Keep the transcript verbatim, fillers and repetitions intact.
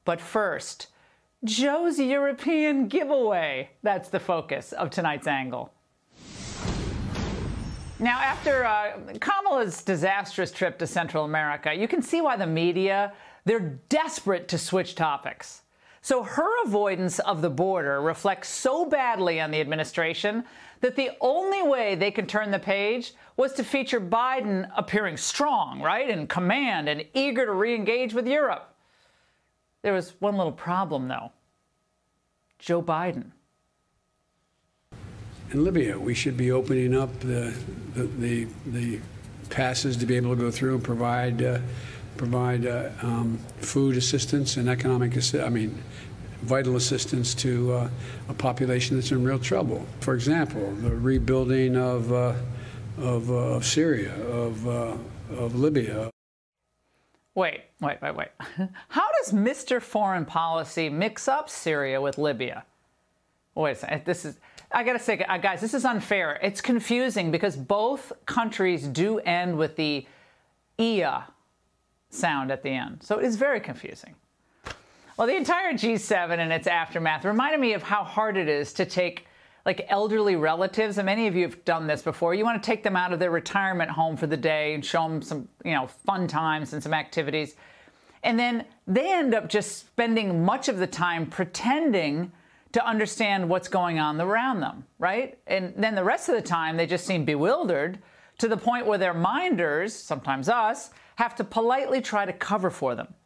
But first, Joe's European giveaway. That's the focus of tonight's angle. Now, after uh, Kamala's disastrous trip to Central America, you can see why the media, they're desperate to switch topics. So her avoidance of the border reflects so badly on the administration that the only way they can turn the page was to feature Biden appearing strong, right, in command and eager to re-engage with Europe. There was one little problem, though. Joe Biden. In Libya, we should be opening up the the the, the passes to be able to go through and provide uh, provide uh, um, food assistance and economic assi- I mean, vital assistance to uh, a population that's in real trouble. For example, the rebuilding of uh, of, uh, of Syria, of uh, of Libya. Wait, wait, wait, wait. How does Mister Foreign Policy mix up Syria with Libya? Wait a second. This is, I gotta say, guys, this is unfair. It's confusing because both countries do end with the "ia" sound at the end. So it is very confusing. Well, the entire G seven and its aftermath reminded me of how hard it is to take, like, elderly relatives, and many of you have done this before. You want to take them out of their retirement home for the day and show them some, you know, fun times and some activities. And then they end up just spending much of the time pretending to understand what's going on around them, right? And then the rest of the time, they just seem bewildered to the point where their minders, sometimes us, have to politely try to cover for them.